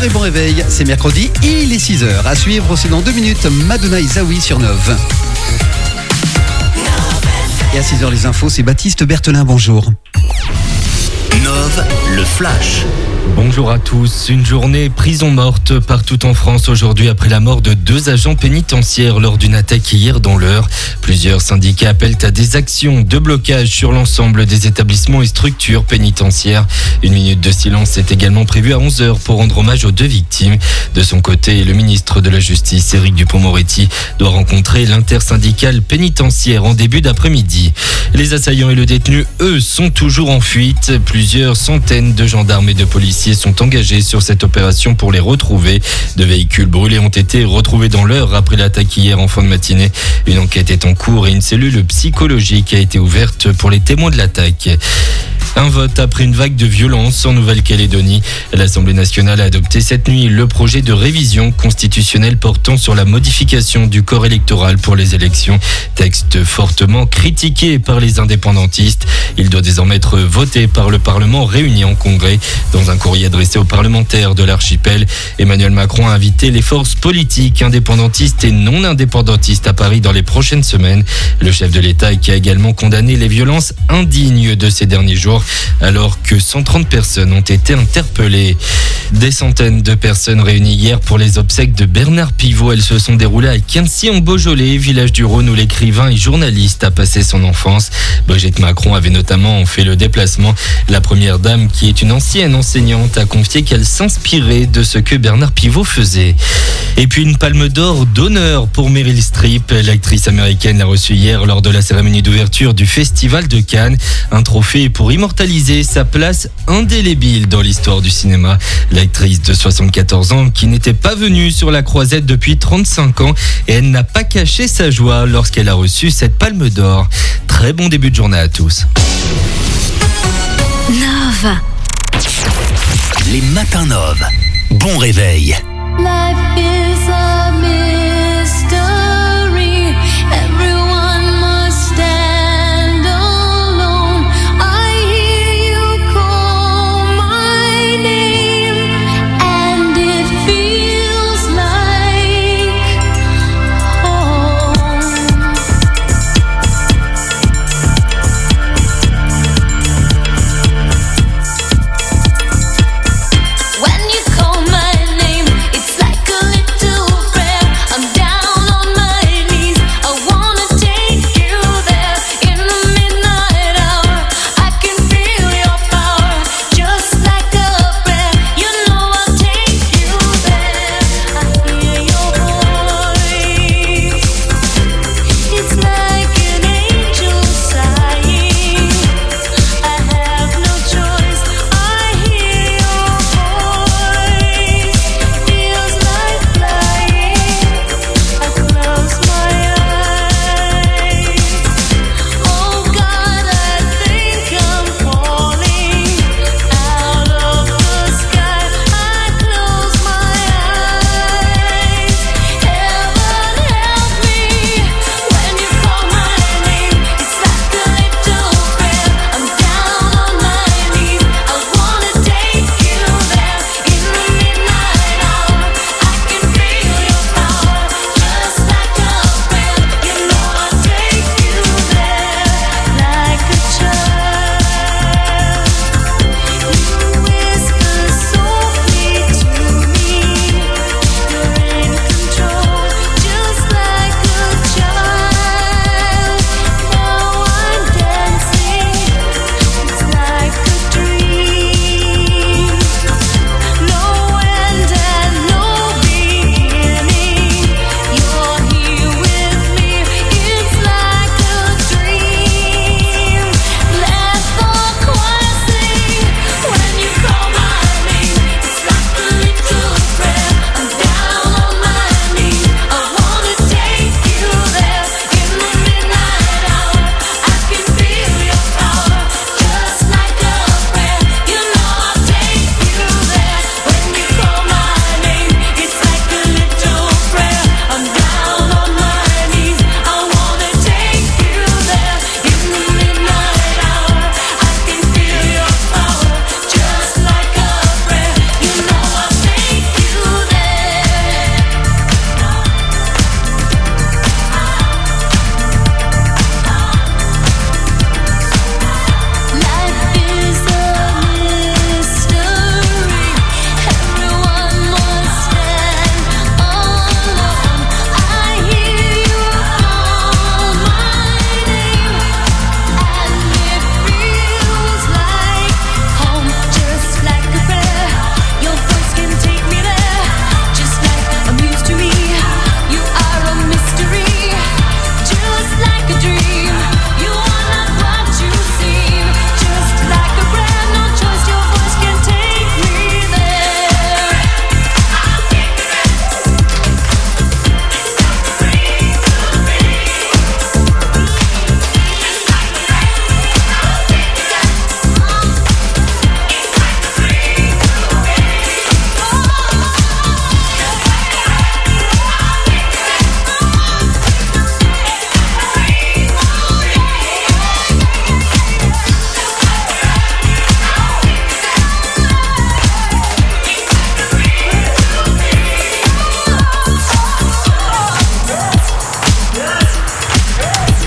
bon réveil, c'est mercredi, il est 6h. À suivre aussi dans 2 minutes, Madonna et Zawi sur 9. Et à 6h les infos, c'est Baptiste Berthelin, bonjour. 9, le flash. Bonjour à tous. Une journée prison morte partout en France aujourd'hui après la mort de 2 agents pénitentiaires lors d'une attaque hier dans l'Eure. Plusieurs syndicats appellent à des actions de blocage sur l'ensemble des établissements et structures pénitentiaires. Une minute de silence est également prévue à 11h pour rendre hommage aux 2 victimes. De son côté, le ministre de la Justice, Éric Dupond-Moretti, doit rencontrer l'intersyndicale pénitentiaire en début d'après-midi. Les assaillants et le détenu, eux, sont toujours en fuite. Plusieurs centaines de gendarmes et de policiers sont engagés sur cette opération pour les retrouver. 2 véhicules brûlés ont été retrouvés dans l'Eure après l'attaque hier en fin de matinée. Une enquête est en cours et une cellule psychologique a été ouverte pour les témoins de l'attaque. Un vote après une vague de violence en Nouvelle-Calédonie. L'Assemblée nationale a adopté cette nuit le projet de révision constitutionnelle portant sur la modification du corps électoral pour les élections. Texte fortement critiqué par les indépendantistes. Il doit désormais être voté par le Parlement réuni en congrès. Dans un courrier adressé aux parlementaires de l'archipel, Emmanuel Macron a invité les forces politiques indépendantistes et non indépendantistes à Paris dans les prochaines semaines. Le chef de l'État qui a également condamné les violences indignes de ces derniers jours, alors que 130 personnes ont été interpellées. Des centaines de personnes réunies hier pour les obsèques de Bernard Pivot. Elles se sont déroulées à Quincy en Beaujolais, village du Rhône où l'écrivain et journaliste a passé son enfance. Brigitte Macron avait notamment fait le déplacement. La première dame, qui est une ancienne enseignante, a confié qu'elle s'inspirait de ce que Bernard Pivot faisait. Et puis une palme d'or d'honneur pour Meryl Streep. L'actrice américaine l'a reçue hier lors de la cérémonie d'ouverture du Festival de Cannes. Un trophée pour immortaliser sa place indélébile dans l'histoire du cinéma. L'actrice de 74 ans qui n'était pas venue sur la croisette depuis 35 ans et elle n'a pas caché sa joie lorsqu'elle a reçu cette palme d'or. Très bon début de journée à tous. 9. Les matins 9. Bon réveil. Life is a mystery. Everyone must stand alone. I hear you call my name, and it feels like home. When you call my name, it's like a little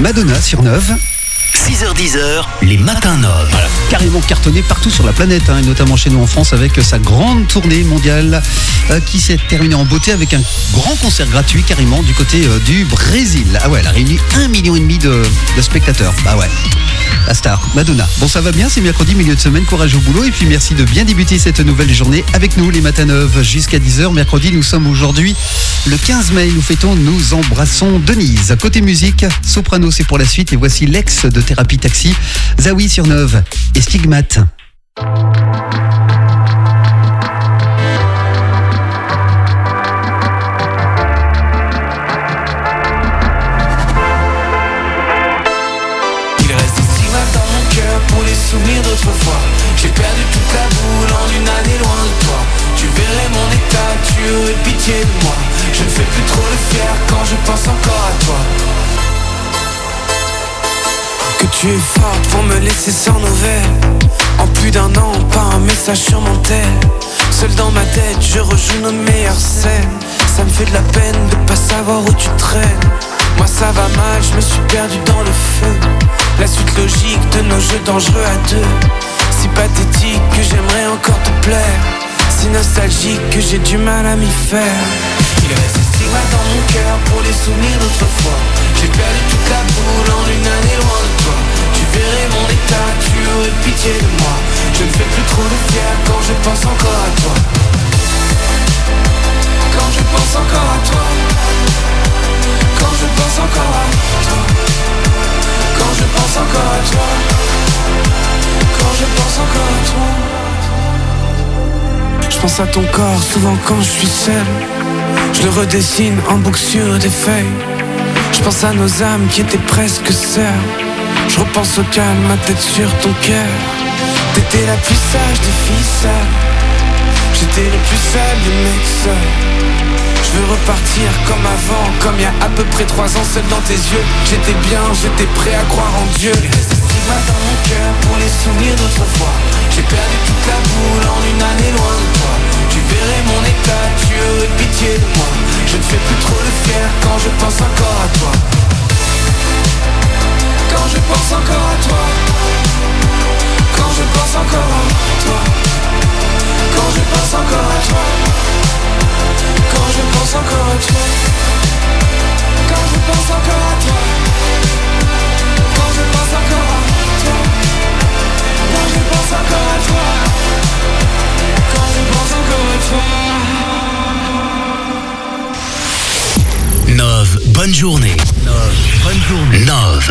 Madonna sur 9. 6h-10h, les matins Nov. Carrément cartonné partout sur la planète, et notamment chez nous en France avec sa grande tournée mondiale qui s'est terminée en beauté avec un grand concert gratuit carrément du côté du Brésil. Ah ouais, elle a réuni 1,5 million de spectateurs. Bah ouais, la star, Madonna. Bon, ça va bien, c'est mercredi, milieu de semaine, courage au boulot et puis merci de bien débuter cette nouvelle journée avec nous, les matins Nov, jusqu'à 10h. Mercredi, nous sommes aujourd'hui le 15 mai, nous embrassons Denise. Côté musique, Soprano, c'est pour la suite et voici l'ex de Thérapie Taxi, Zawi sur 9 et Stigmate. Il reste des stigmates dans mon cœur pour les souvenirs d'autrefois. J'ai perdu toute la boule en une année loin de toi. Tu verrais mon état, tu aurais pitié de moi. Je ne fais plus trop le fier quand je pense encore à toi. Que tu es forte pour me laisser sans nouvelles. En plus d'un an, pas un message sur mon tel. Seul dans ma tête, je rejoue nos meilleures scènes. Ça me fait de la peine de pas savoir où tu traînes. Moi ça va mal, je me suis perdu dans le feu. La suite logique de nos jeux dangereux à deux. Si pathétique que j'aimerais encore te plaire. Si nostalgique que j'ai du mal à m'y faire. Il reste des stigmates dans mon cœur pour les souvenirs d'autrefois. J'ai perdu toute la boule en une année loin de toi. Tu verrais mon état, tu aurais pitié de moi. Je ne fais plus trop de fier quand je pense encore à toi. Quand je pense encore à toi. Quand je pense encore à toi. Quand je pense encore à toi. Quand je pense encore à toi. Je pense à ton corps souvent quand je suis seul. Je le redessine en boucle sur des feuilles. Je pense à nos âmes qui étaient presque sœurs. Je repense au calme, ma tête sur ton cœur. T'étais la plus sage des filles seules. J'étais le plus sale des mecs seuls. Je veux repartir comme avant, comme il y a à peu près 3 ans, seul dans tes yeux. J'étais bien, j'étais prêt à croire en Dieu. Il reste des stigmates dans mon cœur pour les souvenirs d'autrefois. J'ai perdu toute la boule en une année loin de toi. Tu verrais mon état, tu aurais pitié de moi. Je ne fais plus trop le fier quand je pense encore à toi. Quand je pense encore à toi. Quand je pense encore à toi. Quand je pense encore à toi. Quand je pense encore à toi. Quand je pense encore à toi. Quand je pense encore à toi. Quand je pense encore à toi. Quand je pense encore à toi. Nov, bonne journée. Nov, bonne journée. Nov.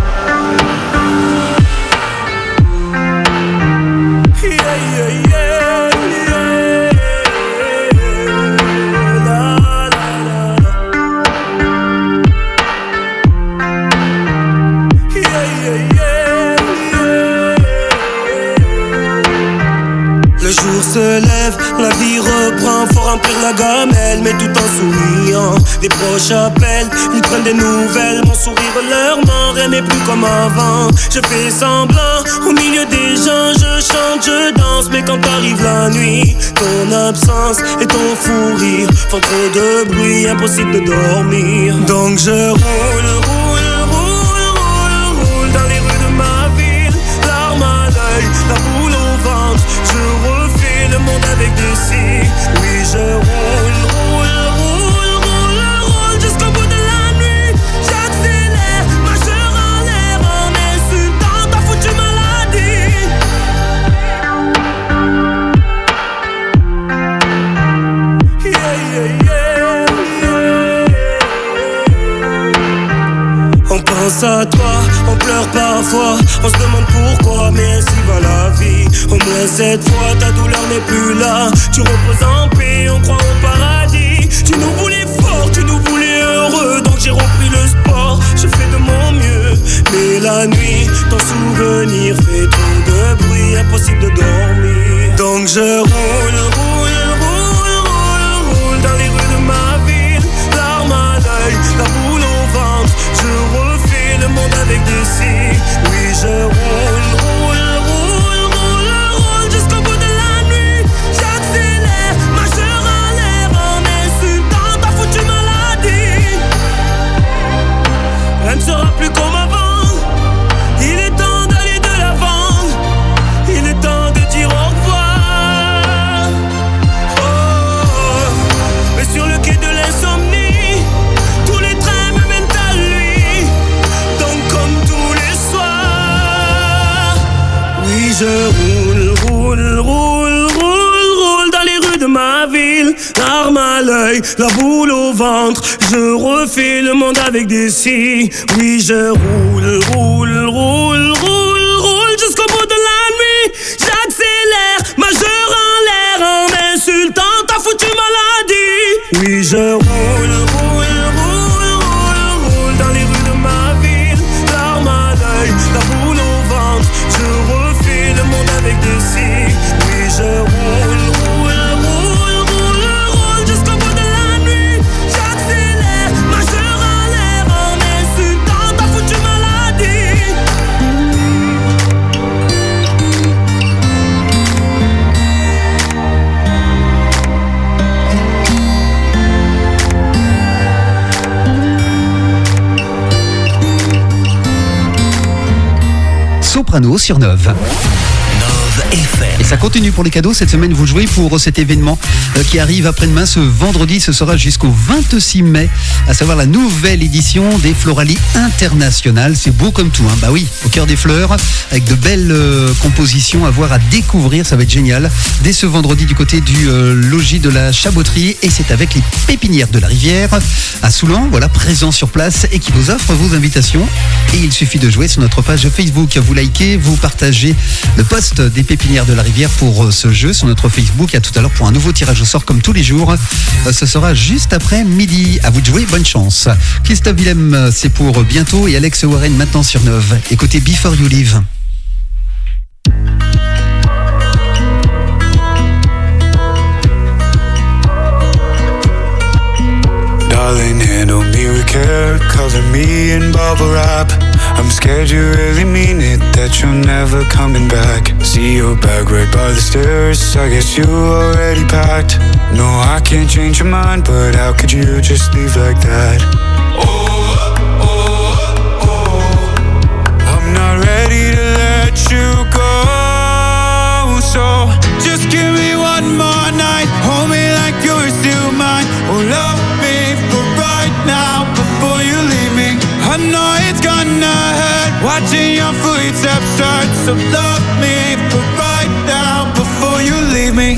Le jour se lève, la vie reprend, faut remplir la gamelle, mais tout en souriant. Des proches appellent, ils prennent des nouvelles, mon sourire leur ment, rien n'est plus comme avant. Je fais semblant, au milieu des gens, je chante, je danse, mais quand arrive la nuit, ton absence et ton fou rire font trop de bruit, impossible de dormir. Donc je roule dans les rues de ma ville, larmes à l'œil, la boule au ventre, je refais le monde avec des cils. Oui, je roule jusqu'au bout de la nuit. J'accélère, majeur en l'air, en insultant ta foutue maladie. On pense à toi, on pleure parfois, on se demande pourquoi, mais ainsi va la vie. Au moins cette fois, ta douleur n'est plus là. Tu reposes en paix, on croit au paradis. Tu nous voulais fort, tu nous voulais heureux, donc j'ai repris le sport, je fais de mon mieux. Mais la nuit, ton souvenir fait trop de bruit, impossible de dormir. Donc je roule dans les rues de ma ville, larmes à l'œil, la boule au ventre, je refais le monde avec des cils. Oui, je roule jusqu'au bout de la nuit. J'accélère, majeur en l'air, en insultant ta foutue maladie. Rien ne sera plus comme avant. je roule dans les rues de ma ville, larmes à l'œil, la boule au ventre. Je refais le monde avec des scies. Oui, je roule jusqu'au bout de la nuit. J'accélère, majeur en l'air, en insultant ta foutue maladie. Oui, je roule dans les rues de ma ville, larmes à l'œil, la boule au ventre. Je refais le monde avec des scies. Oui, je roule jusqu'au bout de la nuit. J'accélère, majeur en l'air, en insultant ta foutue maladie. Soprano sur Nove. Nove FM. Et ça continue pour les cadeaux. Cette semaine, vous jouez pour cet événement qui arrive après-demain, ce vendredi. Ce sera jusqu'au 26 mai, à savoir la nouvelle édition des Floralies internationales. C'est beau comme tout, hein. Bah oui, au cœur des fleurs, avec de belles compositions à voir, à découvrir. Ça va être génial. Dès ce vendredi du côté du logis de la Chaboterie. Et c'est avec les Pépinières de la Rivière à Soulan, voilà, présents sur place et qui vous offrent vos invitations. Et il suffit de jouer sur notre page Facebook. Vous likez, vous partagez le post des Pépinières de la Rivière pour ce jeu sur notre Facebook. À tout à l'heure pour un nouveau tirage au sort comme tous les jours. Ce sera juste après midi. À vous de jouer, bonne chance. Christophe Willem, c'est pour bientôt, et Alex Warren maintenant sur Nove. Écoutez Before You Leave. Darling, handle me with care, cover me in bubble wrap. I'm scared you really mean it, that you're never coming back. See your bag right by the stairs, I guess you already packed. No, I can't change your mind, but how could you just leave like that? I'm not ready to let you go, so just give me one more night, hold me like you're still mine. Oh, love me for right now before you leave me. I know it's gonna hurt watching your footsteps start, so love me for right now before you leave me.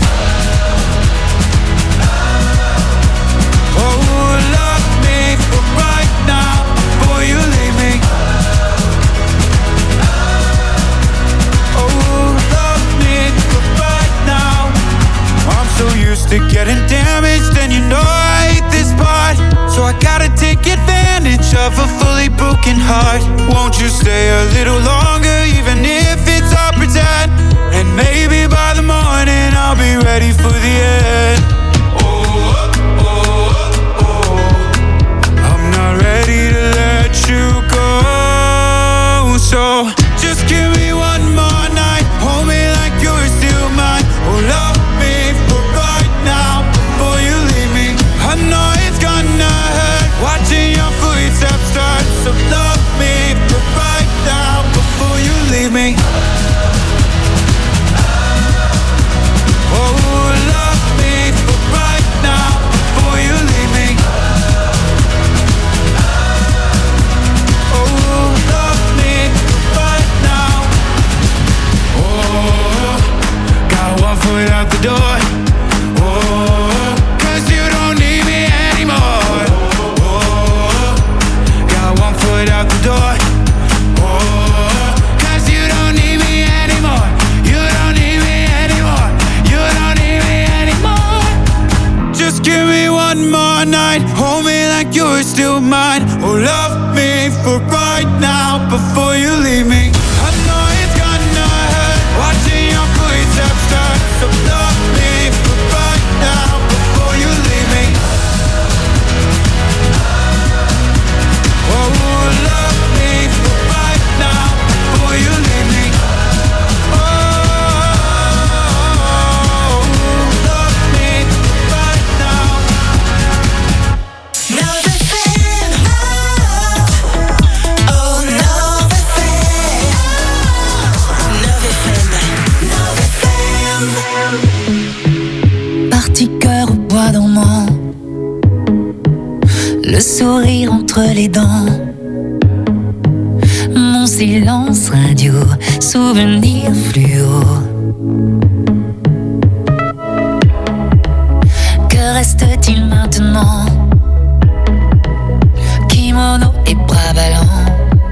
Oh, love me for right now before you leave me. Oh, love me for right now. I'm so used to getting damaged, and you know I hate this part, so I gotta take advantage of a fully broken heart. Won't you stay a little longer, even if it's all pretend? And maybe by the morning I'll be ready for the end. I'm not ready to let you go, so just give me one more night, hold me like you're still mine. Oh, love me for right now before you leave me. I know it's gonna hurt watching your footsteps start, so love me for right now before you leave me. Oh, love me for right now before you leave me. Oh, love me for right now. Oh, got one foot out the door. Oh, 'cause you don't need me anymore. Oh, got one foot out the door. Oh, 'cause you don't need me anymore. You don't need me anymore. You don't need me anymore. Just give me one more night, hold me like you're still mine. Oh, love me for right now before you leave me. I know it's gonna hurt watching your footsteps start, so love me for right now before you leave me. Oh, love me for right now before you leave me. Oh, love me for right now. Nove FM. Oh, Nove FM. Nove FM. Nove FM. Parti cœur au bois dormant, le sourire entre les dents. Mon ton silence radio, souvenir fluo. Que reste-t-il maintenant? Kimono et bras ballants.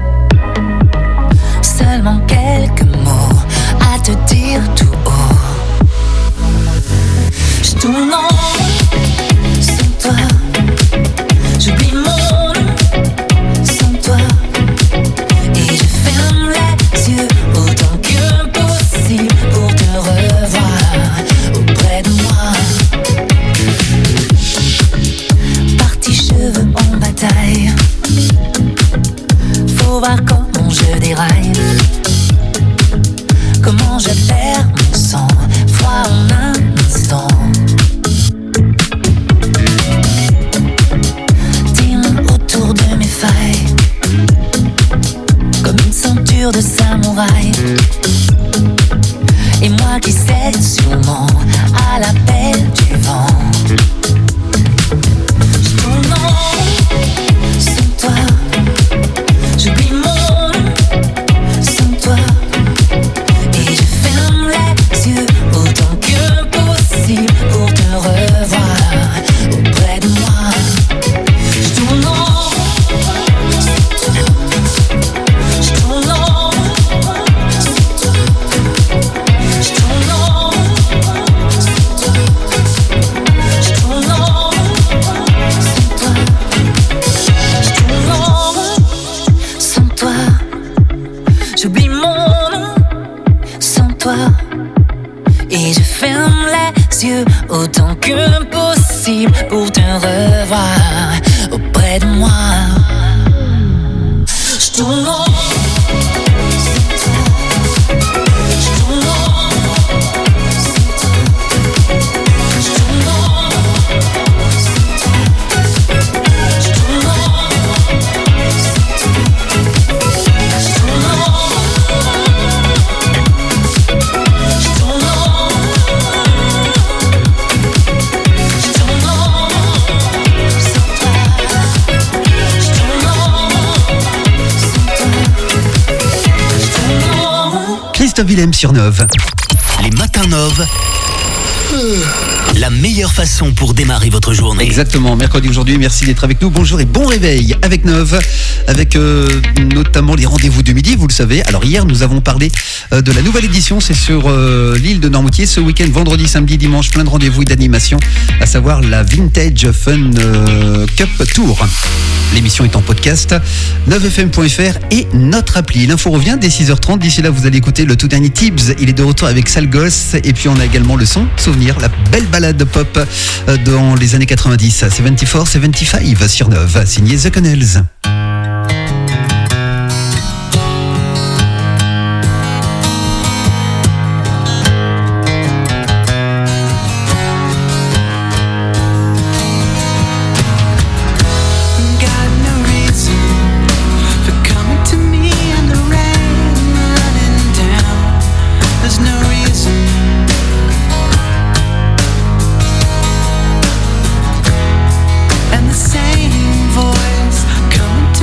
Seulement quelques mots à te dire tout haut. Je tourne en rond sans toi. J'oublie mon nom sans toi. Et je ferme les yeux autant que possible pour te revoir auprès de moi. Parti cheveux en bataille. Faut voir comment je déraille. Comment je perds mon sang froid en un instant. Tes mains autour de mes failles, comme une ceinture de samouraï. Et moi qui cède sûrement à l'appel du vent. Je tourne en rond sans toi. J'oublie mon nom sans toi. Et je ferme les yeux autant que possible pour te revoir auprès de moi. Je tourne en rond sans toi. Je tourne en rond sans toi. Je tourne en rond sans toi. Je tourne en rond sans toi. Je tourne en rond sans toi. J'oublie mon nom sans toi. Et je ferme les yeux autant que possible pour te revoir auprès de moi. Je tourne en rond sans toi. Je tourne en rond sans toi. Je tourne en rond sans toi. Je tourne en rond sans toi. Je tourne en Christophe Willem sur Nove. Les matins Nove. La meilleure façon pour démarrer votre journée. Exactement, mercredi aujourd'hui, merci d'être avec nous. Bonjour et bon réveil avec Nove, avec notamment les rendez-vous du midi, vous le savez. Alors hier, nous avons parlé de la nouvelle édition, c'est sur l'île de Noirmoutier. Ce week-end, vendredi, samedi, dimanche, plein de rendez-vous et d'animation, à savoir la Vintage Fun Cup Tour. L'émission est en podcast, 9fm.fr et notre appli. L'info revient dès 6h30. D'ici là, vous allez écouter le tout dernier Tibbs. Il est de retour avec Sale Gosse. Et puis, on a également le son, souvenir, la belle balade pop dans les années 90. 74, 75 sur Nove, signé The Connells. Same voice coming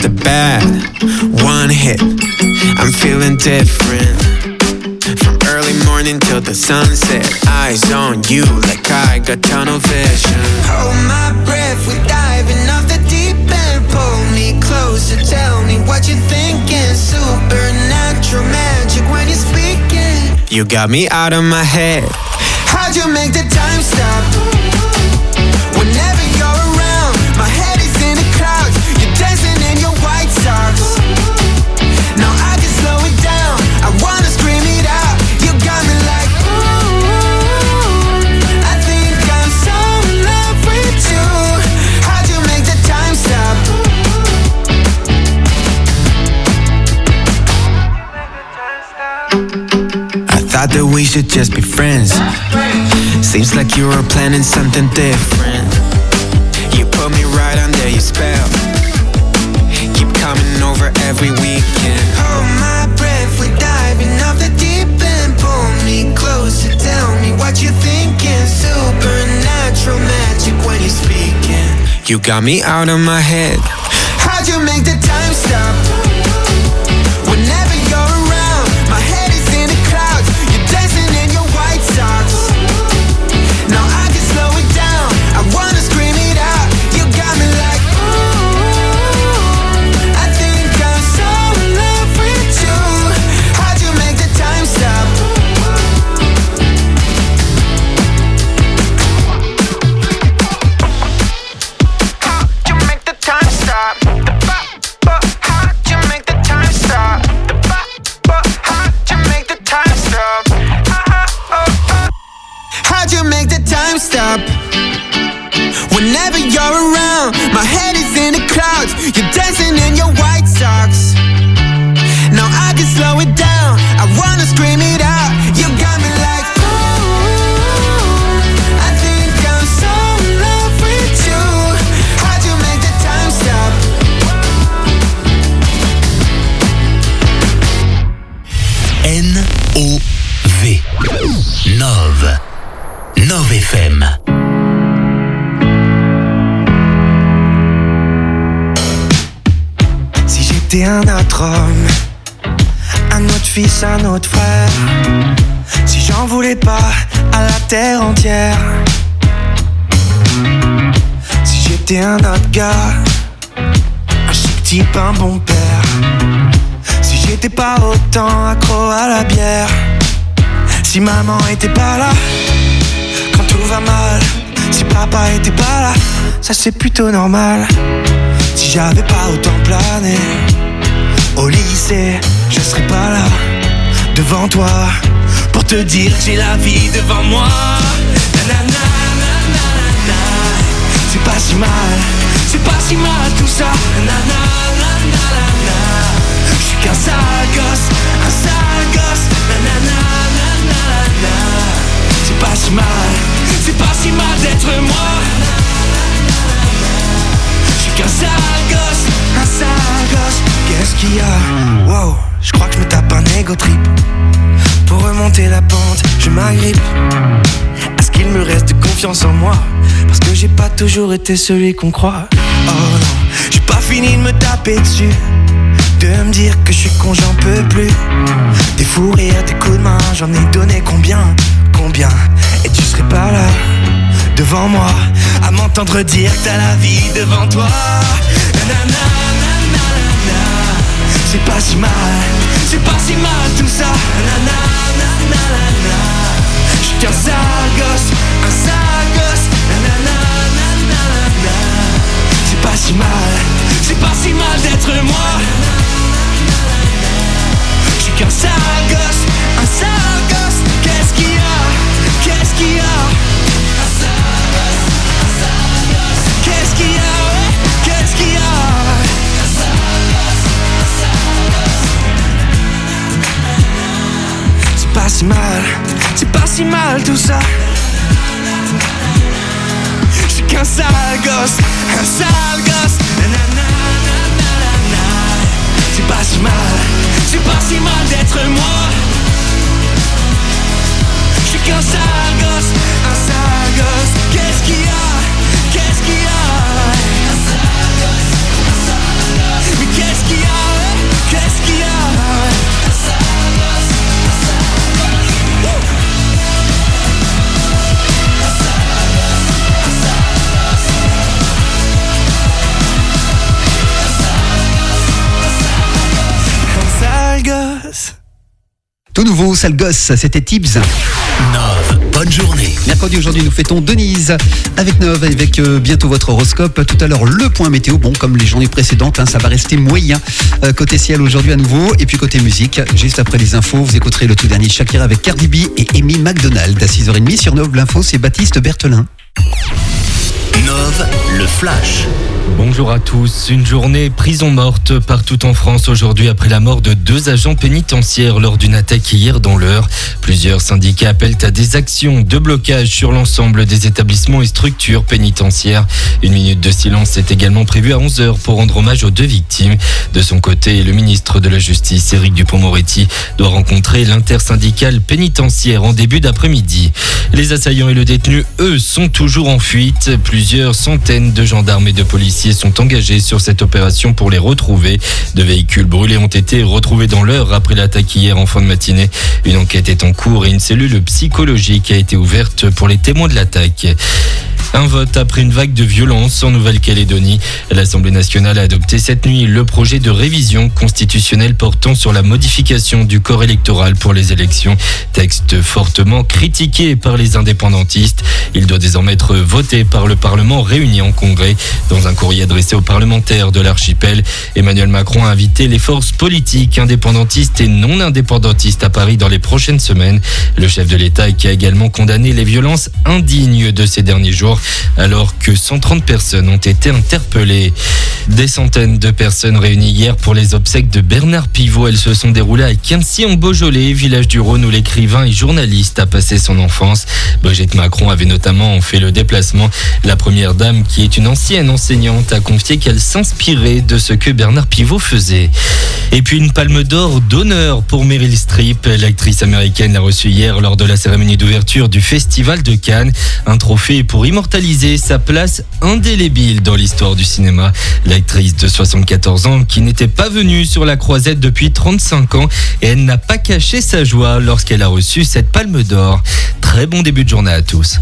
the bad, one hit, I'm feeling different. From early morning till the sunset, eyes on you like I got tunnel vision. Hold my breath, we're diving off the deep end. Pull me closer, tell me what you're thinking. Supernatural magic when you're speaking. You got me out of my head. How'd you make the time stop? Whenever you're around, my head is in the clouds. You're dancing in your white socks. Now I can slow it down, I wanna scream it out. You got me like, ooh, I think I'm so in love with you. How'd you make the time stop? I thought that we should just be friends. Seems like you were planning something different. You put me right under your spell. Keep coming over every weekend. Hold my breath, we're diving off the deep end. Pull me closer, tell me what you're thinking. Supernatural magic when you're speaking. You got me out of my head. How'd you make the time stop? Whenever you're around, my head is in the clouds. You're dancing in your white socks. Now I can slow it down, I wanna scream it out. You got me like, ooh, I think I'm so in love with you. How'd you make the time stop? How'd you make the time stop? How'd you make the time stop? How'd you make the time stop? How'd you make the time stop? Whenever you're around, my head is in the clouds. You're dancing in your white socks. Now I can slow it down, I wanna scream it out. You got me like, ooh, I think I'm so in love with you. How'd you make the time stop? N-O-V. Nove. Nove FM. Si j'étais un autre homme, un autre fils, un autre frère, si j'en voulais pas à la terre entière, si j'étais un autre gars, un chic type, un bon père, si j'étais pas autant accro à la bière, si maman était pas là quand tout va mal, si papa était pas là, ça c'est plutôt normal. Si j'avais pas autant plané au lycée, je serais pas là devant toi pour te dire que j'ai la vie devant moi. Nanana, nanana, c'est pas si mal tout ça. Nanana, nanana, je suis qu'un sale gosse, nanana, nanana, c'est pas si mal d'être moi. Qu'un sale gosse, qu'est-ce qu'il y a? Wow, je crois que je me tape un ego trip. Pour remonter la pente, je m'agrippe. Est-ce qu'il me reste de confiance en moi? Parce que j'ai pas toujours été celui qu'on croit. Oh non, j'ai pas fini de me taper dessus, de me dire que je suis con, j'en peux plus. Des fous rires, des coups de main, j'en ai donné combien? Et tu serais pas là devant moi à m'entendre dire que t'as la vie devant toi. Nanana, nanana, c'est pas si mal tout ça. Nanana, nanana, je suis qu'un sale gosse, nanana, nanana, c'est pas si mal d'être moi. Je suis qu'un sale gosse, qu'est-ce qu'il y a? Qu'est-ce qu'il y a? C'est pas si mal tout ça. Je suis qu'un sale gosse, nanana, nanana. C'est pas si mal d'être moi. Je suis qu'un sale gosse, qu'est-ce qu'il y a? Mais gosse. Tout nouveau, sale gosse, c'était Tibbs. Nov, bonne journée. Mercredi, aujourd'hui, nous fêtons Denise avec Nov, avec bientôt votre horoscope. Tout à l'heure, le point météo. Bon, comme les journées précédentes, ça va rester moyen. Côté ciel aujourd'hui à nouveau. Et puis côté musique, juste après les infos, vous écouterez le tout dernier Shakira avec Cardi B et Amy McDonald. À 6h30 sur Nov, l'info, c'est Baptiste Berthelin. Nov, le flash. Bonjour à tous. Une journée prison morte partout en France aujourd'hui après la mort de 2 agents pénitentiaires lors d'une attaque hier dans l'Eure. Plusieurs syndicats appellent à des actions de blocage sur l'ensemble des établissements et structures pénitentiaires. Une minute de silence est également prévue à 11h pour rendre hommage aux 2 victimes. De son côté, le ministre de la Justice, Éric Dupond-Moretti, doit rencontrer l'intersyndicale pénitentiaire en début d'après-midi. Les assaillants et le détenu, eux, sont toujours en fuite. Plusieurs centaines de gendarmes et de policiers sont engagés sur cette opération pour les retrouver. 2 véhicules brûlés ont été retrouvés dans l'Eure après l'attaque hier en fin de matinée. Une enquête est en cours et une cellule psychologique a été ouverte pour les témoins de l'attaque. Un vote après une vague de violence en Nouvelle-Calédonie. L'Assemblée nationale a adopté cette nuit le projet de révision constitutionnelle portant sur la modification du corps électoral pour les élections. Texte fortement critiqué par les indépendantistes. Il doit désormais être voté par le Parlement réuni en congrès. Dans un courrier adressé aux parlementaires de l'archipel, Emmanuel Macron a invité les forces politiques indépendantistes et non indépendantistes à Paris dans les prochaines semaines. Le chef de l'État qui a également condamné les violences indignes de ces derniers jours, alors que 130 personnes ont été interpellées. Des centaines de personnes réunies hier pour les obsèques de Bernard Pivot. Elles se sont déroulées à Quincy en Beaujolais, village du Rhône où l'écrivain et journaliste a passé son enfance. Brigitte Macron avait notamment fait le déplacement. La première dame, qui est une ancienne enseignante, a confié qu'elle s'inspirait de ce que Bernard Pivot faisait. Et puis une palme d'or d'honneur pour Meryl Streep. L'actrice américaine l'a reçue hier lors de la cérémonie d'ouverture du Festival de Cannes. Un trophée pour immortaliser sa place indélébile dans l'histoire du cinéma. L'actrice de 74 ans qui n'était pas venue sur la croisette depuis 35 ans et elle n'a pas caché sa joie lorsqu'elle a reçu cette palme d'or. Très bon début de journée à tous.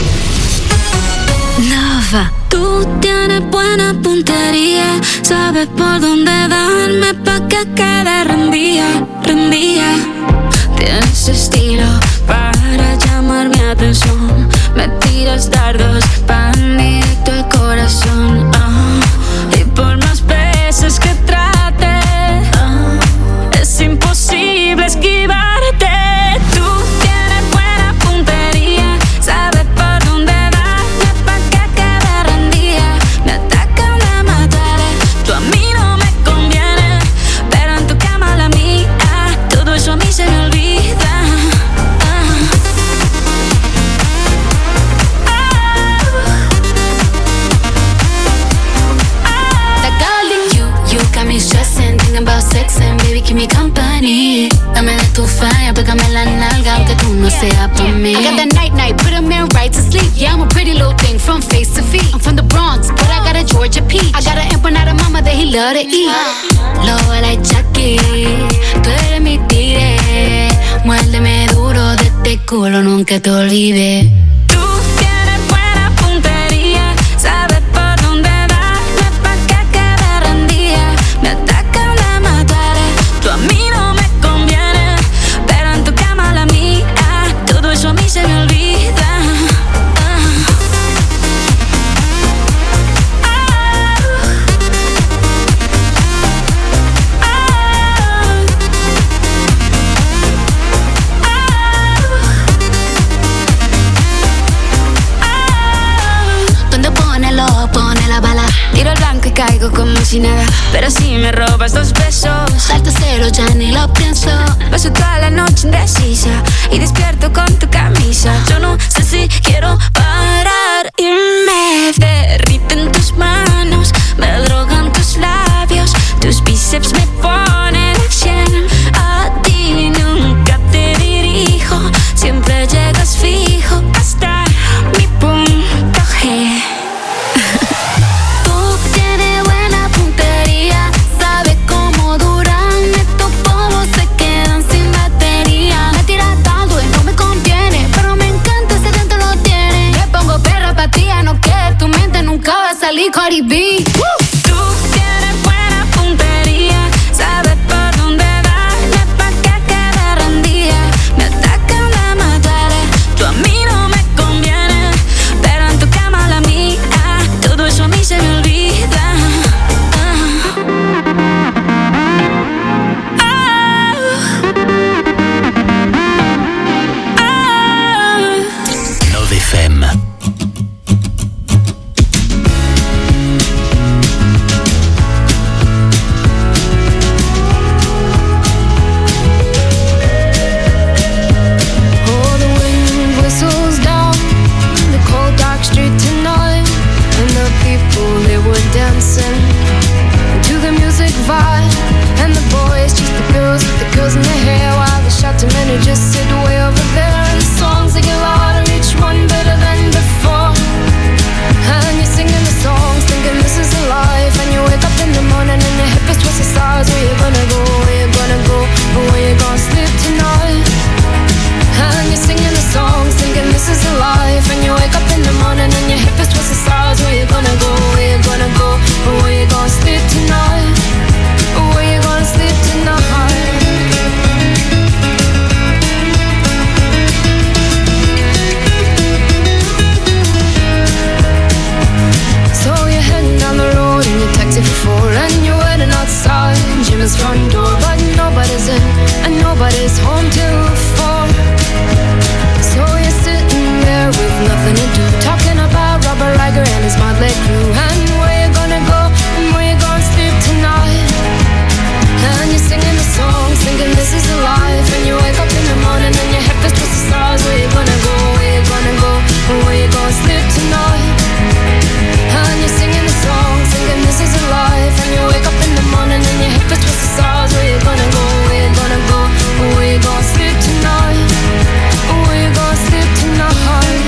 Nova. Tú tienes buena puntería, sabes por dónde darme pa' que quede rendida, rendida. Tienes estilo para llamar mi atención, me tiras dardos pan directo al corazón. Y por más veces que trate, es imposible esquivarte. Tú tienes buena puntería, sabes por dónde darme pa' que quede rendida. Me atacan de mataré, tú a mí no me conviene, pero en tu cama la mía, todo eso a mí se me olvida. Sex and baby, keep me company. Dame de tu falla, pégame la nalga, aunque tú no seas pa' mí. I got that night, put a man right to sleep. Yeah, I'm a pretty little thing from face to feet. I'm from the Bronx, but I got a Georgia peach. I got an empanada mama that he love to eat. Lobo like Chucky, tú eres mi tigre. Muérdeme duro de este culo, nunca te olvides. Tú tienes buena puntería, sabes por dónde darme pa' que quede rendida. Me atacan de mataré, tú a mí no me conviene, pero en tu cama la mía, todo eso a mí se me olvida. Pone la bala, tiro el blanco y caigo como si nada. Pero si me robas 2 besos, salto cero, ya ni lo pienso. Paso toda la noche indecisa y despierto con tu camisa. Yo no sé si quiero parar y me derriten tus manos, me drogan tus labios, tus bíceps me ponen al 100. A ti nunca te dirijo, siempre llegas fijo hasta mi punto G. Cardi B. Tú is home till 4. So you're sitting there with nothing to do, talking about Robert Riger and his motley crew, and where you gonna go and where you gonna sleep tonight. And you're singing the song, thinking this is the life, and you wake up in the morning and your head feels towards the stars. Where you gonna go, where you gonna go, and where you gonna sleep tonight. And you're singing the song, thinking this is a life, and you wake up in the morning and your head feels towards the stars. Where you gonna go, where you gonna go, and where you gonna sleep tonight, and where you gonna sleep tonight.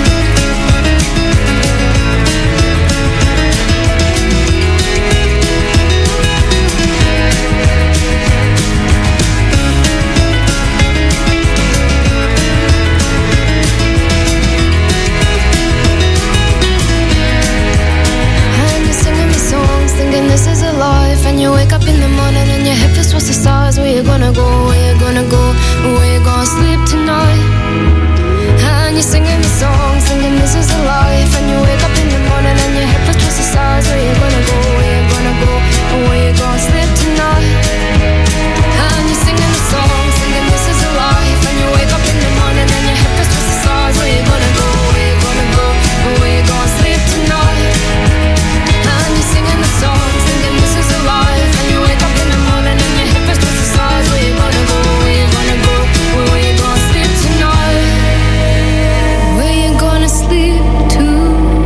Thinking this is a life, and you wake up in the morning and your head feels towards the stars. Where you gonna go, where you gonna go, where you gonna sleep tonight. And you're singing the song, thinking this is a life, and you wake up in the morning and your head feels towards the stars. Where you gonna go, where you gonna go, where you gonna sleep tonight. And you're singing the song, thinking this is a life, and you wake up in the morning and your head feels towards the stars. Where you gonna go, where you gonna go, where you gonna sleep tonight. And you're singing the song, thinking this is a life, and you wake up in the morning and your head feels towards the stars. Where you gonna go, where you gonna go, where you gonna sleep tonight. Where you gonna sleep tonight.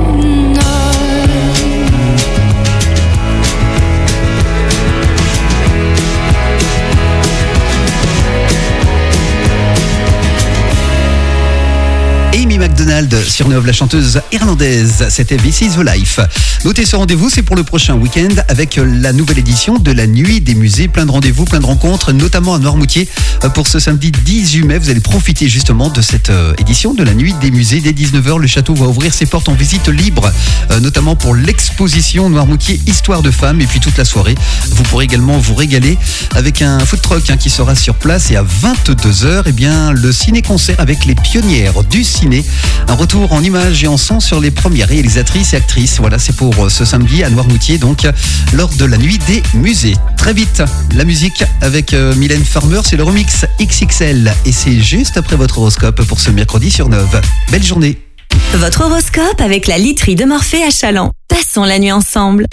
Amy McDonald sur Neuve, la chanteuse irlandaise, c'était This is the Life. Notez ce rendez-vous, c'est pour le prochain week-end avec la nouvelle édition de la Nuit des Musées. Plein de rendez-vous, plein de rencontres, notamment à Noirmoutier pour ce samedi 18 mai. Vous allez profiter justement de cette édition de la Nuit des Musées. Dès 19h, le château va ouvrir ses portes en visite libre, notamment pour l'exposition Noirmoutier Histoire de femmes. Et puis toute la soirée, vous pourrez également vous régaler avec un food truck qui sera sur place. Et à 22h, eh bien, le ciné-concert avec les pionnières du ciné. Un retour en images et en son sur les premières réalisatrices et actrices. Voilà, c'est pour ce samedi à Noirmoutier, donc lors de la Nuit des Musées. Très vite, la musique avec Mylène Farmer, c'est le remix XXL. Et c'est juste après votre horoscope pour ce mercredi sur Neuve. Belle journée. Votre horoscope avec la literie de Morphée à Challans. Passons la nuit ensemble.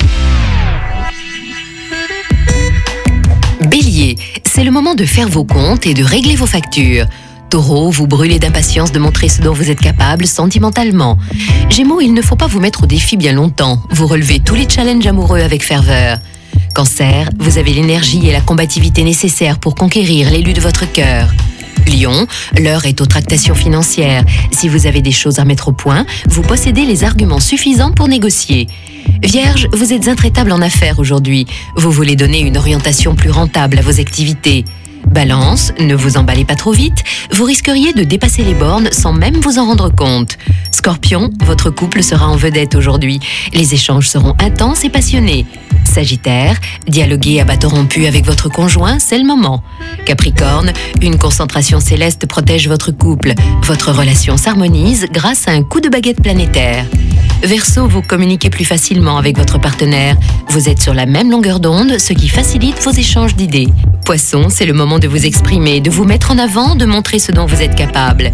Bélier, c'est le moment de faire vos comptes et de régler vos factures. Taureau, vous brûlez d'impatience de montrer ce dont vous êtes capable sentimentalement. Gémeaux, il ne faut pas vous mettre au défi bien longtemps. Vous relevez tous les challenges amoureux avec ferveur. Cancer, vous avez l'énergie et la combativité nécessaires pour conquérir l'élu de votre cœur. Lion, l'heure est aux tractations financières. Si vous avez des choses à mettre au point, vous possédez les arguments suffisants pour négocier. Vierge, vous êtes intraitable en affaires aujourd'hui. Vous voulez donner une orientation plus rentable à vos activités. Balance, ne vous emballez pas trop vite, vous risqueriez de dépasser les bornes sans même vous en rendre compte. Scorpion, votre couple sera en vedette aujourd'hui. Les échanges seront intenses et passionnés. Sagittaire, dialoguez à bâton rompu avec votre conjoint, c'est le moment. Capricorne, une concentration céleste protège votre couple. Votre relation s'harmonise grâce à un coup de baguette planétaire. Verseau, vous communiquez plus facilement avec votre partenaire. Vous êtes sur la même longueur d'onde, ce qui facilite vos échanges d'idées. Poisson, c'est le moment de vous exprimer, de vous mettre en avant, de montrer ce dont vous êtes capable.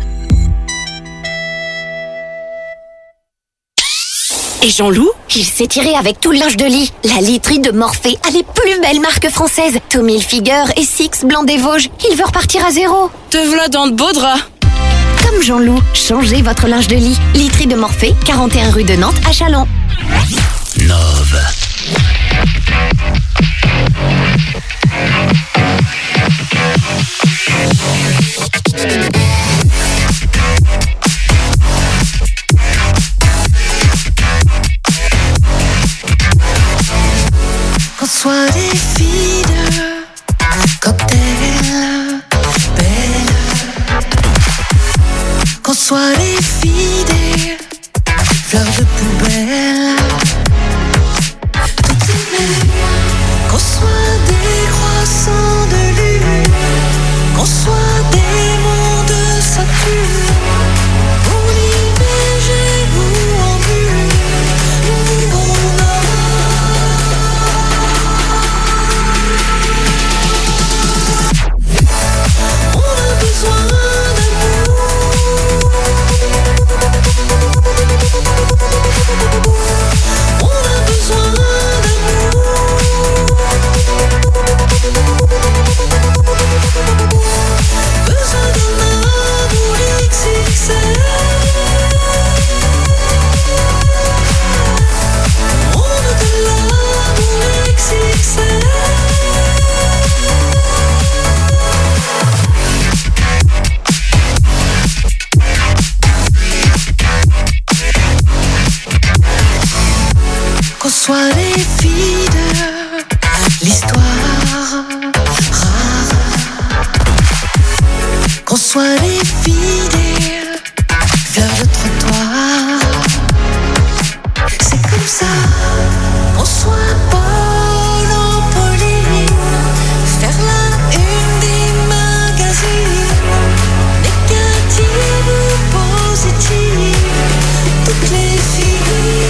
Et Jean-Loup, il s'est tiré avec tout le linge de lit. La literie de Morphée a les plus belles marques françaises. Tommy Hilfiger et Six Blanc des Vosges. Il veut repartir à zéro. Te v'là dans de beaux draps. Comme Jean-Loup, changez votre linge de lit. Literie de Morphée, 41 rue de Nantes à Challans. Nove. Qu'on soit des filles de cocktail, belles. Qu'on soit des filles des fleurs de poubelle. Toutes les mêmes. Qu'on soit des croissants de lune. Qu'on soit des monts de Saturne. Pour l'imaginer ou en bulle. On a reçois les filles vers le trottoir. C'est comme ça, on soit Paul en Pauline, faire la une des magazines, négative ou positive, toutes les filles.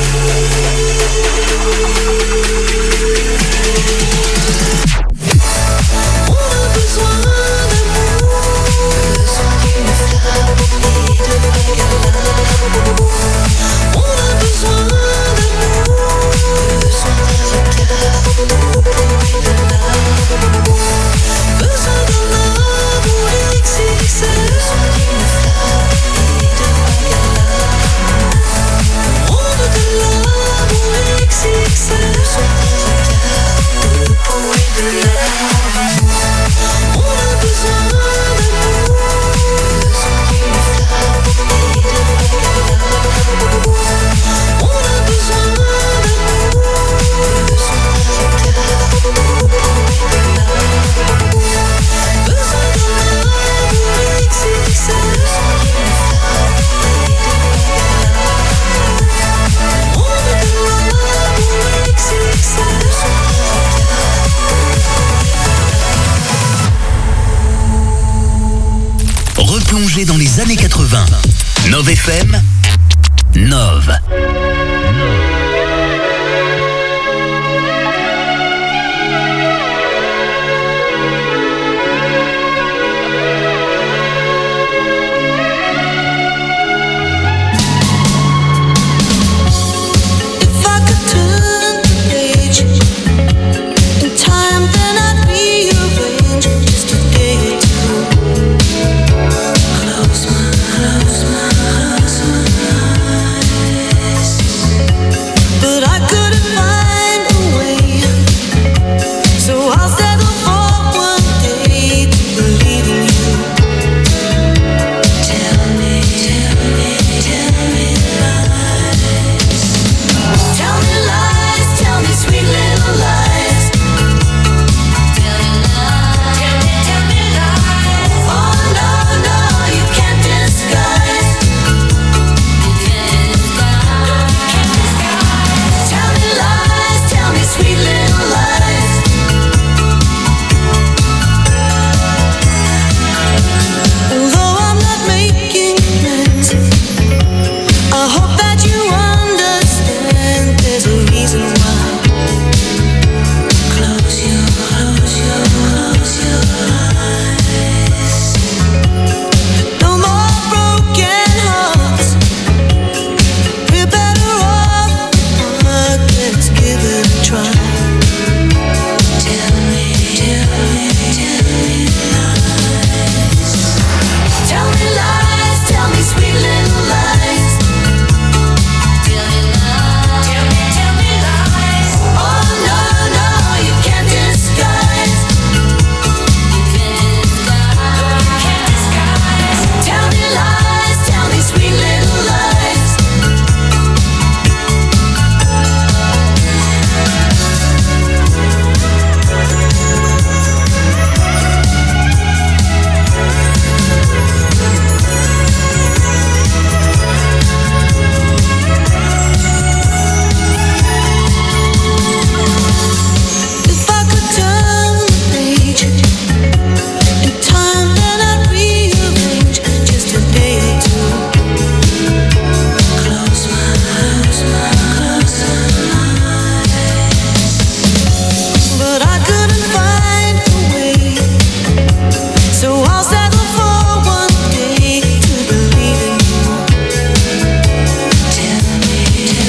On a besoin d'amour, besoin d'une flamme et de bagarre. On a besoin d'amour, besoin d'un regard pour une larme. Besoin d'un amour XXL, besoin d'une flamme et de bagarre. On veut de l'amour XXL, besoin d'un regard pour une larme. On a besoin d'amour, besoin d'une flamme et de bagarre. On a besoin d'amour, besoin d'un regard pour une larme. Besoin d'un amour XXL, besoin d'une flamme et de bagarre. On veut de l'amour XXL, besoin d'un Replongez dans les années 80. Nove FM, Nove. If I could turn the page in time, then I'd rearrange just a day or two. Close my eyes. But I couldn't find a way, so I'll settle for one day to believe in you. Tell me lies. Tell me lies, tell me sweet little lies. Tell me lies. Oh no, you can't disguise. Tell me lies, tell me sweet little lies. Although I'm not making plans, I hope that you understand there's a reason why. Close your eyes. No more broken hearts. We're better off apart. Let's give it a try. Tell me lies. Tell me lies, tell me sweet little lies. Tell me lies. Oh no, you can't disguise. Tell me lies, tell me sweet little lies. If I could turn the page in time, then I'd rearrange just a day or two. Close my eyes. But I couldn't find a way, so I'll settle for one day to believe in you. Tell me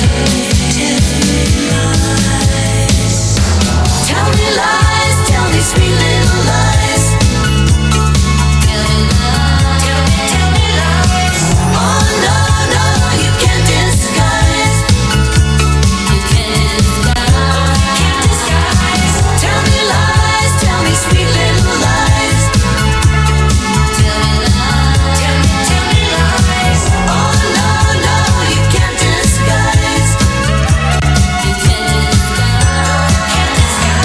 lies. Tell me lies, tell me sweet little lies. Tell me lies. Oh no, you can't disguise. Tell me lies, tell me sweet little lies. Tell me lies. Oh no, you can't disguise.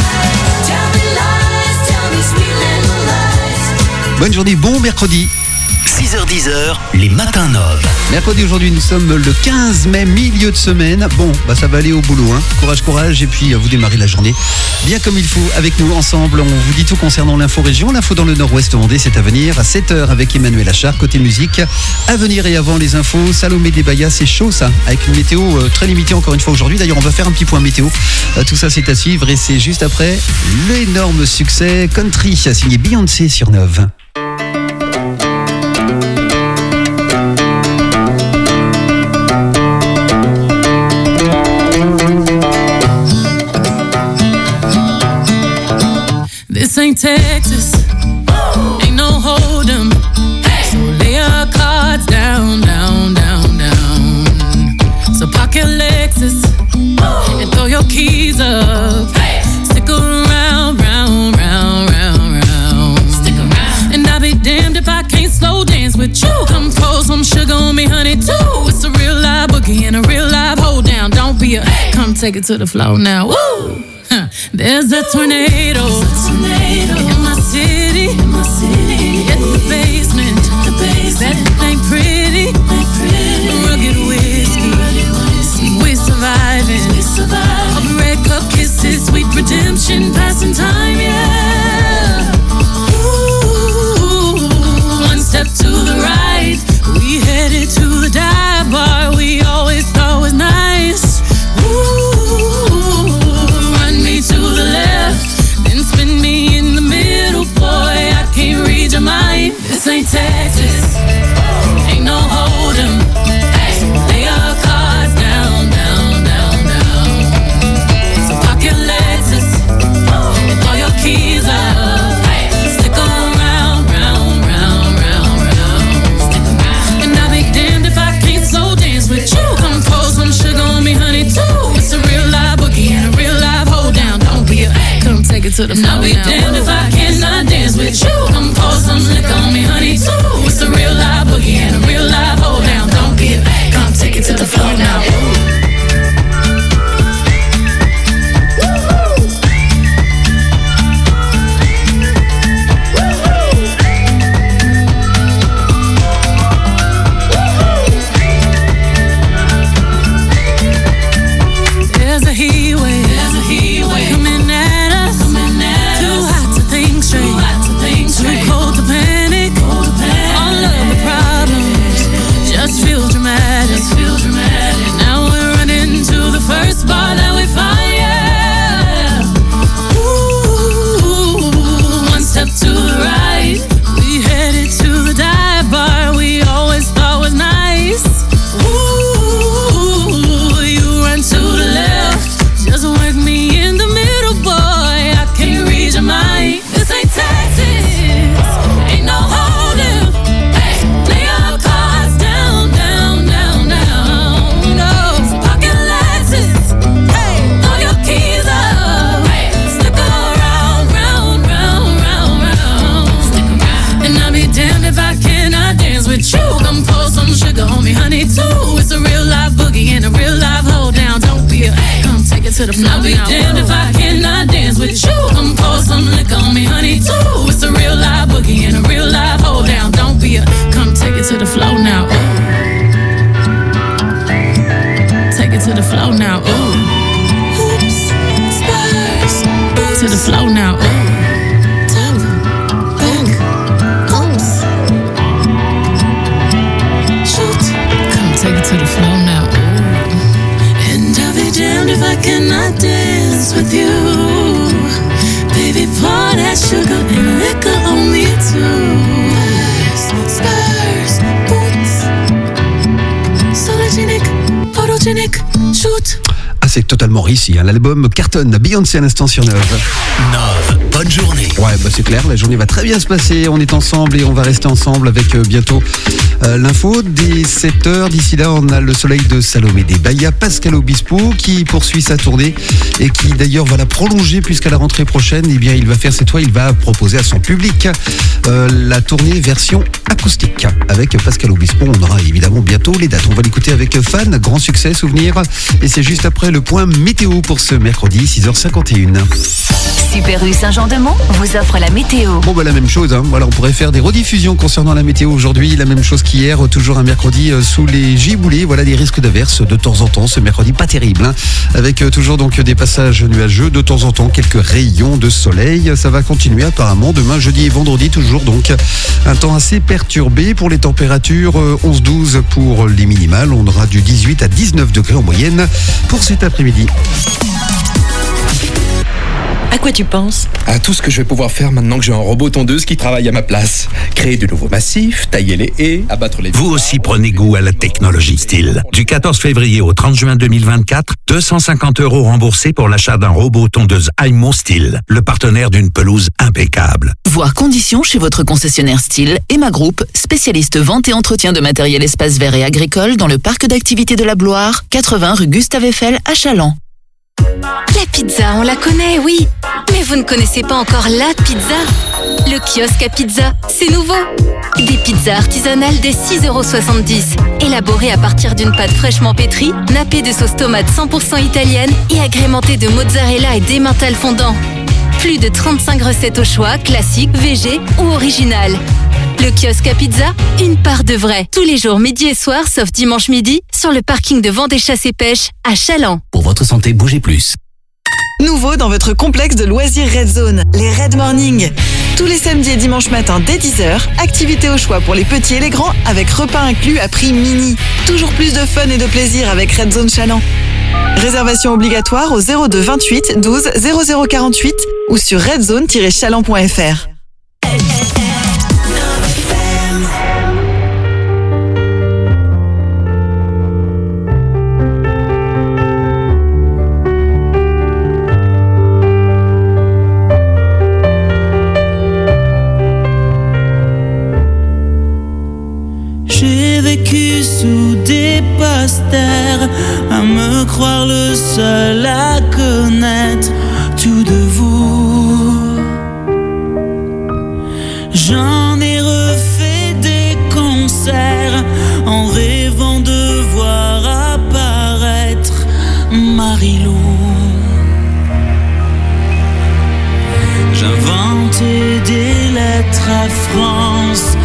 Tell me lies, tell me sweet little lies. Bonne journée, bon mercredi. 6h-10h, les matins Nov. Mercredi, aujourd'hui, nous sommes le 15 mai, milieu de semaine. Bon, ça va aller au boulot, hein. Courage, et puis vous démarrez la journée bien comme il faut avec nous ensemble. On vous dit tout concernant l'info région. L'info dans le nord-ouest vendée, c'est à venir à 7h avec Emmanuel Achard. Côté musique, à venir et avant les infos, Salomé Desbaya, c'est chaud ça, avec une météo très limitée encore une fois aujourd'hui. D'ailleurs, on va faire un petit point météo. Tout ça, c'est à suivre et c'est juste après l'énorme succès country signé Beyoncé sur Nov. This ain't Texas, ain't no hold'em. So lay your cards down, down, down, down. So park your Lexus and throw your keys up. Stick around, round, round, round, round. Stick around. And I'll be damned if I can't slow dance with you. Come pour some sugar on me, honey, too. It's a real live boogie and a real live hold down. Don't be a, come take it to the floor now. Woo! There's a tornado in my city. At the basement, that ain't pretty. Rugged whiskey, we're surviving. All the red cup kisses, sweet redemption, passing time, yeah. Ooh, one step to the right, we headed to the dive bar we always thought was nice. To the left, then spin me in the middle, boy, I can't read your mind. This ain't Texas, ain't no hold'em. Lay your cards down, down, down, down. So park your Lexus and throw your keys up. Stick around, round, round, round, round. And I'll be damned if I can't slow dance with you. Come pour some sugar on me, honey, too. It's a real live boogie and a real live hold down. Don't be a, come take it to the floor. I'll be damned if I cannot dance with you. Come pour some liquor on me, honey, too. It's a real live boogie and a real live hold down. Don't be a, come take it to the floor now. There's a heat wave coming at us. Too hot to think straight, too cold to panic. All of the problems just feel dramatic. Now we're running to the first bar that we find, yeah. Ooh, one step to the right, we headed to the dive bar we always thought was nice. Ooh, you run to the left, just work me in the middle, boy, I can't read your mind. This ain't Texas, ain't no hold'em. Lay your cards down, down, down, down. No, so park your Lexus, throw your keys up. Stick around, round, round, round, round. And I'll be damned if I cannot dance with you. Come pour some sugar on me, honey, too. It's a real live boogie and a real live hold down. Don't be a, come take it to the floor. I'll be damned if I cannot dance with you. Come pour some liquor on me, honey, too. It's a real live boogie and a real live hold down. Don't be a, come take it to the floor now. Ooh. Take it to the floor now. Ooh. Oops, spurs, to the floor now. Ooh. Take it to the floor now. Ooh. And I'll be damned if I cannot dance with you. Baby, pour that sugar and liquor on me too. Spurs, boots, sologenic, photogenic, shoot. Ah, c'est totalement réussi, hein. L'album cartonne. Beyoncé à l'instant sur Nov. Nov, bonne journée. Ouais, c'est clair, la journée va très bien se passer. On est ensemble et on va rester ensemble avec bientôt l'info dès 7h. D'ici là, on a le soleil de Salomé Desbaya, Pascal Obispo qui poursuit sa tournée et qui d'ailleurs va la prolonger puisqu'à la rentrée prochaine, eh bien, il va faire cette fois, il va proposer à son public la tournée version acoustique avec Pascal Obispo. On aura évidemment bientôt les dates. On va l'écouter avec Fan, grand succès, souvenir. Et c'est juste après le point météo pour ce mercredi, 6h51. Super U Saint-Jean-de-Mont vous offre la météo. Bon la même chose, hein. Voilà, on pourrait faire des rediffusions concernant la météo aujourd'hui, la même chose qu'hier, toujours un mercredi sous les giboulées. Voilà, des risques d'averses de temps en temps, ce mercredi pas terrible, hein. Avec toujours donc des passages nuageux, de temps en temps quelques rayons de soleil. Ça va continuer apparemment demain, jeudi et vendredi, toujours donc un temps assez perturbé pour les températures, 11-12 pour les minimales. On aura du 18 à 19 degrés en moyenne pour cet après-midi. À quoi tu penses? À tout ce que je vais pouvoir faire maintenant que j'ai un robot tondeuse qui travaille à ma place. Créer de nouveaux massifs, tailler les haies, abattre les... Vous aussi prenez goût à la technologie Stihl. Du 14 février au 30 juin 2024, 250 € remboursés pour l'achat d'un robot tondeuse Aimo Stihl, le partenaire d'une pelouse impeccable. Voir conditions chez votre concessionnaire Stihl, Emma Group, spécialiste vente et entretien de matériel espace vert et agricole dans le parc d'activités de la Bloire, 80 rue Gustave Eiffel à Challans. La pizza, on la connaît, oui. Mais vous ne connaissez pas encore la pizza. Le kiosque à pizza, c'est nouveau. Des pizzas artisanales dès 6,70 €. Élaborées à partir d'une pâte fraîchement pétrie, nappée de sauce tomate 100% italienne et agrémentée de mozzarella et d'emmental fondant. Plus de 35 recettes au choix, classiques, végé ou originales. Le kiosque à pizza, une part de vrai. Tous les jours, midi et soir, sauf dimanche midi, sur le parking de Vendée Chasse et Pêche à Challans. Pour votre santé, bougez plus. Nouveau dans votre complexe de loisirs Red Zone, les Red Morning. Tous les samedis et dimanches matin dès 10h, activités au choix pour les petits et les grands avec repas inclus à prix mini. Toujours plus de fun et de plaisir avec Red Zone Challans. Réservation obligatoire au 02 28 12 00 48 ou sur redzone-challans.fr. J'ai vécu sous des posters, à me croire le seul à connaître tout de vous. J'en ai refait des concerts en rêvant de voir apparaître Marie-Lou. J'inventais des lettres à France